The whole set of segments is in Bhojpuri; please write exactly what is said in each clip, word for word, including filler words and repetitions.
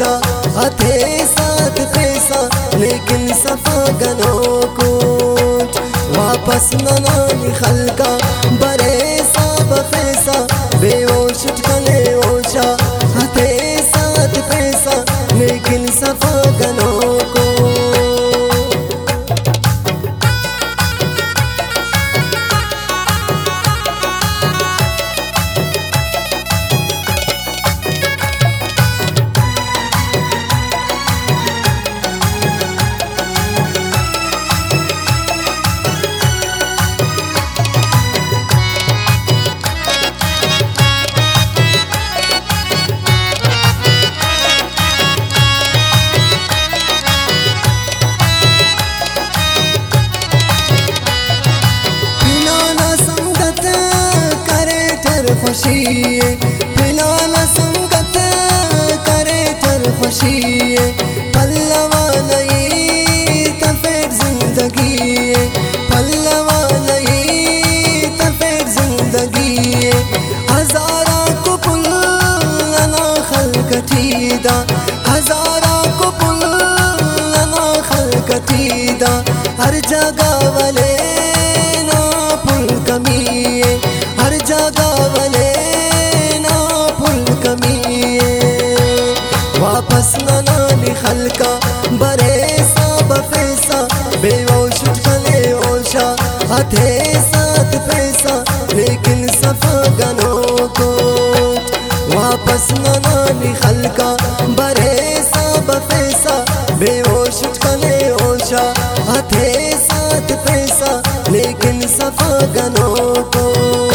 ओशा हथे साथ पैसा लेकिन सफा गनो कोट वापस नानी खलका बरे साब पैसा बेहोश कले ओशा हथे साथ पैसा लेकिन सफा गनो को खुशिये पिलाना संगत करे तर खुशिये पल्लवा नहीं तफेर जिंदगी पल्लवा नहीं तफेर जिंदगी हजारा को पुल्लना खलकतीदा हजारा को पुल्लना खलकतीदा हर जगह वाले ना पुल कमिए हर जगह वाले ना पुल कमिए वापस नानी खलका बरे साब पैसा बेहोश कले ओशा हथे साथ पैसा लेकिन सफा गनो को वापस नानी खलका बरे साब पैसा बेहोश कले ओशा हथे साथ पैसा लेकिन सफा गनो को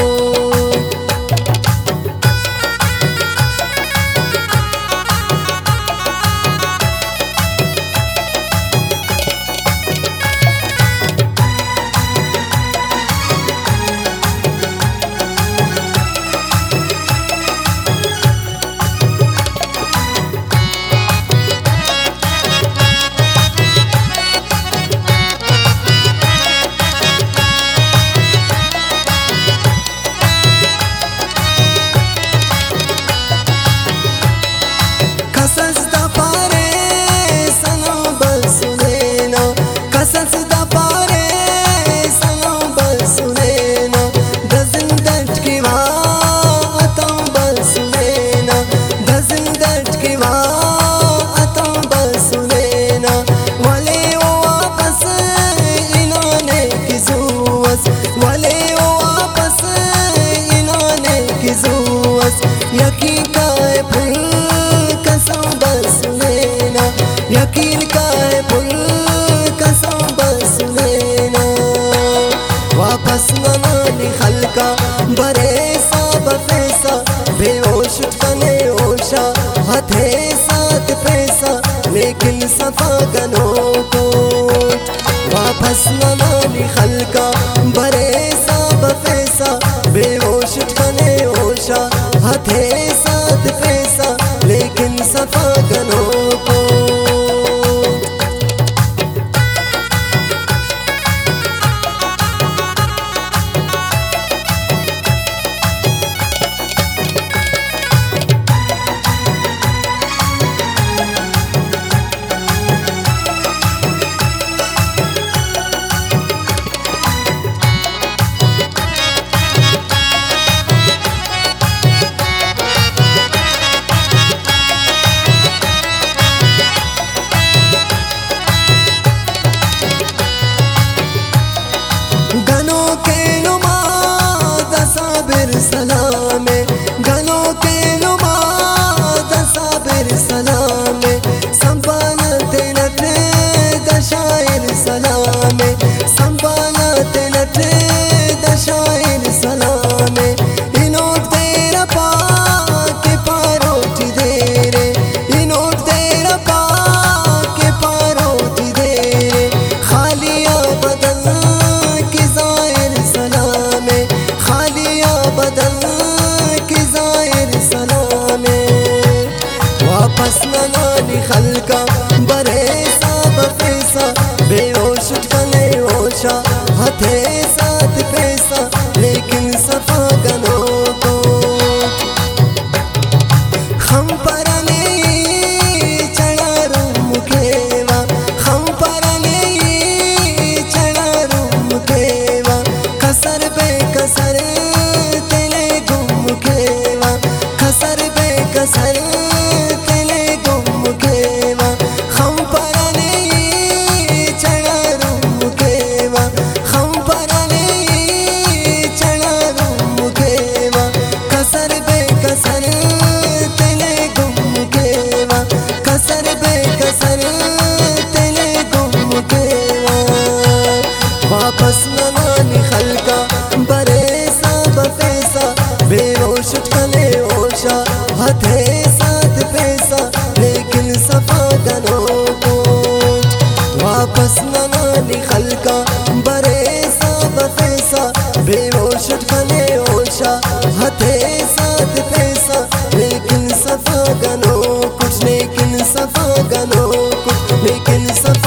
यकीन का है पुल कसम बस लेना यकीन का है पुल कसम बस लेना वापस नानी खलका बरे साब पैसा बेहोश कले ओशा हथे साथ पैसा लेकिन सफा गनो को वापस नानी खलका बरे साब पैसा बेहोश कले ओशा हथे साथ पैसा लेकिन सफा गनो को सफा गनो कुछ लेकिन सफा